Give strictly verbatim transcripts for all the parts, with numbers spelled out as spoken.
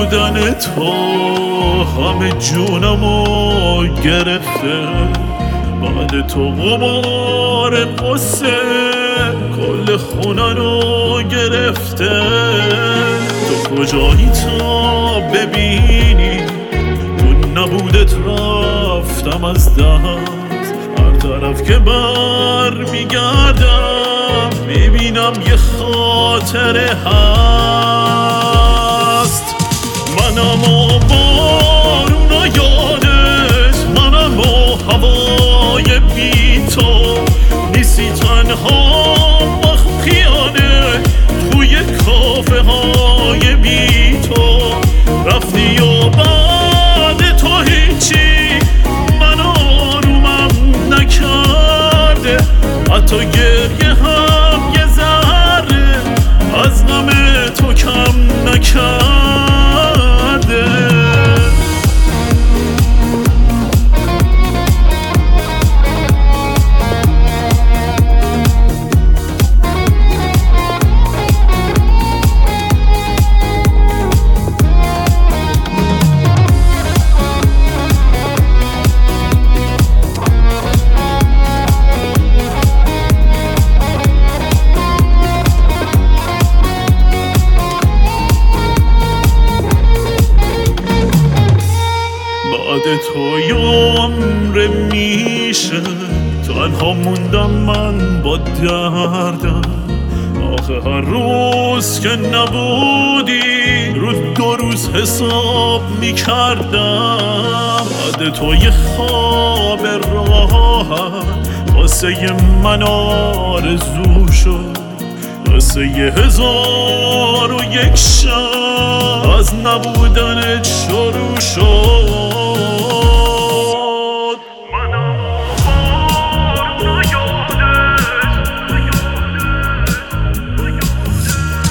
نبودن تو همه جونمو گرفته، بعد تو غبار قصه کل خونه رو گرفته. تو کجایی تا ببینی اون نبودت رفتم از دست، هر طرف که بر میگردم میبینم یه خاطره هست. منم و بارون و یادش، منم و هوای بی تو، نیستی تنها وقت خیانه توی کافه های بی تو. رفتی و بعد تو هیچی من آرومم نکرده، حتی گریه هم یه ذره از غم تو کم نکرده. بعد تو یه عمر میشه تنها موندم من با دردم. آخه هر روز که نبودی رو دو روز حساب میکردم. بعد تو یه خواب راحت واسه من آرزو شد، واسه یه هزار و یک شب از نبودنت شروع شد.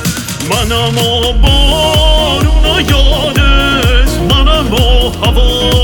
منم و بارون و یادش، منم و هوا